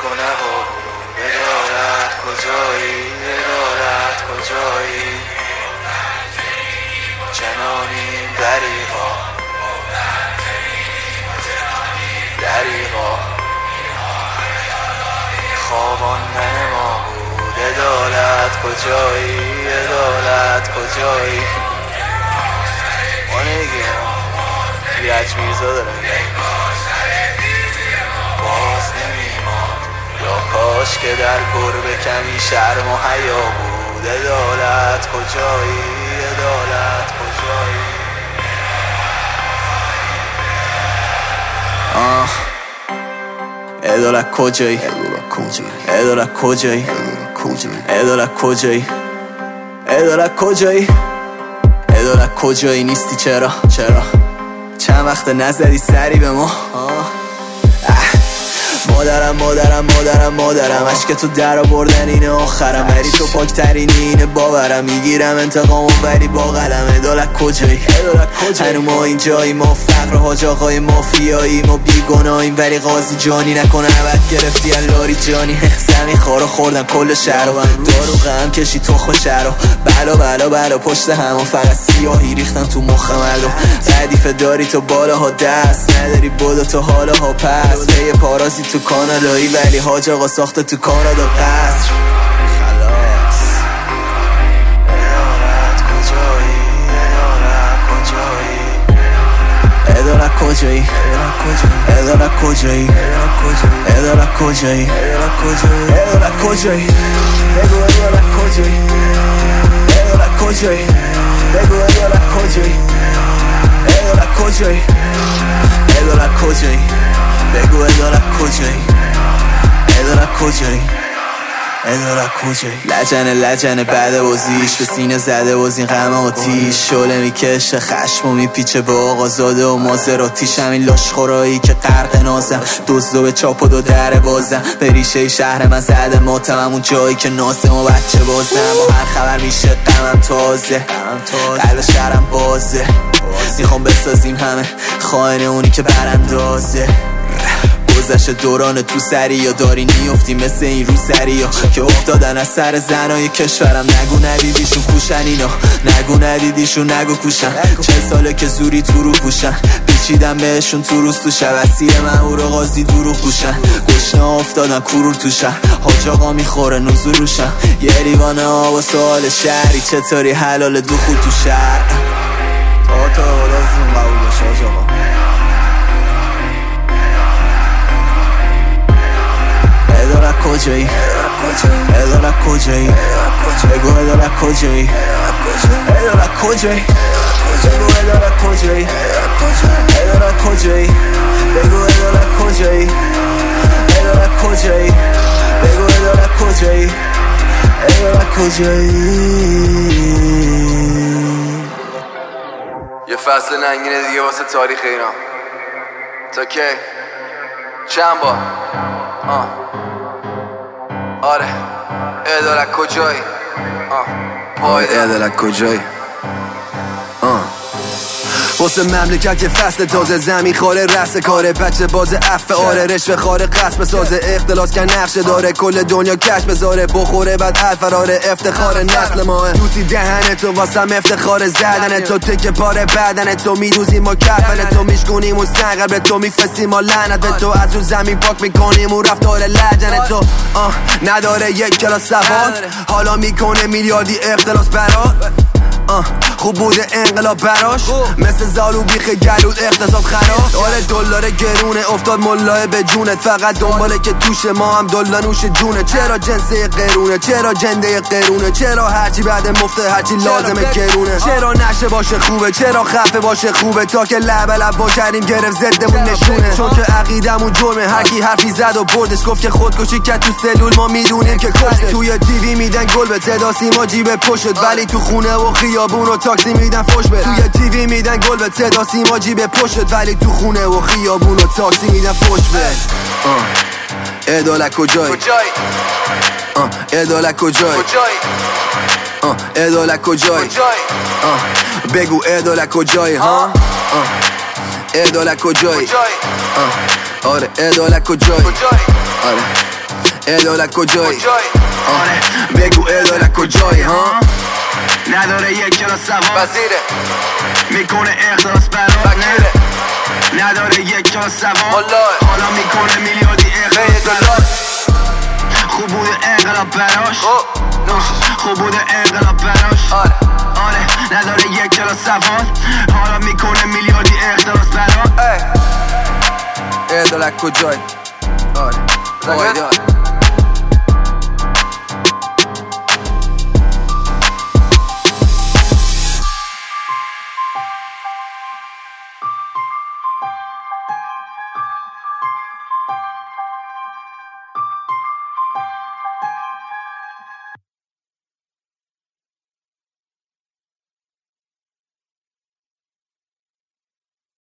نگو نگو عدالت کجایی عدالت کجایی چنانیم دریغا خوابان ما بود عدالت کجایی عدالت کجایی مانگی بیرج میرزا داره باز نمیماند یا کاش که در گربه کمی شرم و حیا بود عدالت کجایی عدالت کجایی عدالت کجایی عدالت کجایی عدالت کجایی عدالت کجایی عدالت کجایی نیستی چرا چند وقت نزدی سری به ما مادرم عشق تو در آوردن اینه آخرم ولی تو پاکترینی اینه باورم میگیرم انتقامو ولی با قلم عدالت کجایی هنو ما اینجایی ما فقر حاج آقای مافیایی ما بیگناهیم ولی قاضی جانی نکنه عبد گرفتی لاری جانی زمین خارو خوردن کل شهر دارو غم کشی تخم شهر بلا پشت همون فقط سیاهی ریختن تو مخم الو ردیفه داری تو بالاها دست نداری بودا تو حالاها پس پی پارازی تو کانالایی ولی حاج آقا ساخته تو کانادا قصر خلاص عدالت کجایی عدالت کجایی عدالت کجایی عدالت کجایی بگو عدالت کجایی عدالت کجایی بگو عدالت کجایی عدالت کجایی عدالت کجایی بگو عدالت کجایی عدالت کجایی عدالت کجایی لجنه بعد بازیش به سینه زده باز این غم آتیش شعله میکشه خشم و میپیچه به آقا زاده و مازراتیش همین لاشخورایی که غرق نازم دزدو به چاپ و دو در بازم به ریشه شهر من زده ماتم همون جایی که ناسم و بچه بازم با هر خبر میشه غمم تازه قلب شهرم بازه میخوام بسازیم همه خائن اونی که براندازه گذشت دوران تو سری یا داری نیفتی مثل این رو سری ها که افتادن از سر زنای کشورم نگو ندیدیشون کوشن اینا نگو ندیدیشون نگو کوشن 40 ساله که زوری تو رو پوشن پیچیدم بهشون تو روز تو شب اسیر من او رو قاضی دروغ پوشن گشنه افتادن کرور تو شهر حاج آقا میخوره نزول روشن یه لیوانه آب و سوال شهری چطوری حلال دخول تو شهر تا لازم قبول باشه حاج آقا عدالت کجایی عدالت کجایی بگو عدالت کجایی عدالت کجایی بگو عدالت کجایی عدالت کجایی بگو عدالت کجایی عدالت کجایی بگو عدالت کجایی عدالت کجایی یه فصل ننگینه دیگه واسه تاریخ اینا تا کی چند بار آره عدالت کجایی پای عدالت کجایی واسه مملکت یه فصل تازه زمین خاره رسه کاره بچه باز عفه آره رشوه خاره قصب سازه اختلاس که نقشه داره کل دنیا کش بذاره بخوره بعد الفراره افتخار نسل ماه دوستی دهن تو واسم افتخار زدن تو تک پاره بدن تو میروزیم ما کفن تو میشکنیم و سنگر به تو میفسیم ما لعنت به تو از اون زمین پاک میکنیم و رفتار لجن تو نداره یک کلاس سواد حالا میکنه میلیاردی اختلاس برات خوب بوده انقلاب براش مثل زالو بیخ گلود اقتصاد خراب آره دلار گرونه افتاد ملاه به جونت فقط دنباله که توش ما هم دلا نوش جونه چرا جنسه قرونه چرا جنده قرونه چرا هرچی بعد مفته هرچی لازمه گرونه چرا نشه باشه خوبه چرا خفه باشه خوبه تا که لب وا کردیم گرفت زدمون نشونه چون که عقیدمون جرمه هرکی حرفی زد و بردش گفت که خودکشی کرد تو سلول ما میدونیم که کشته توی تیوی میدن گل به صدا سیما جیب پشت ولی تو خونه و خیابون و تاکسی میدن فوش به توی تیوی میدن گل به صدا سیما جیب پشت ولی تو خونه و خیابون و تاکسی میدن فوش به عدالت کجایی عدالت کجایی عدالت کجایی بگو عدالت کجایی ها عدالت کجایی آره عدالت کجایی آره ادالت کجایی؟ آره بگو ادالت کجایی ها؟ نداره یک کلاس سواد میکنه اخلاص برات نداره یک کلاس سواد حالا میکنه میلیاردی اخلاص برات خوب بوده انقلاب براش خوب بوده انقلاب براش آره نداره یک کلاس سواد حالا میکنه میلیاردی اخلاص برات ادالت کجایی؟ آره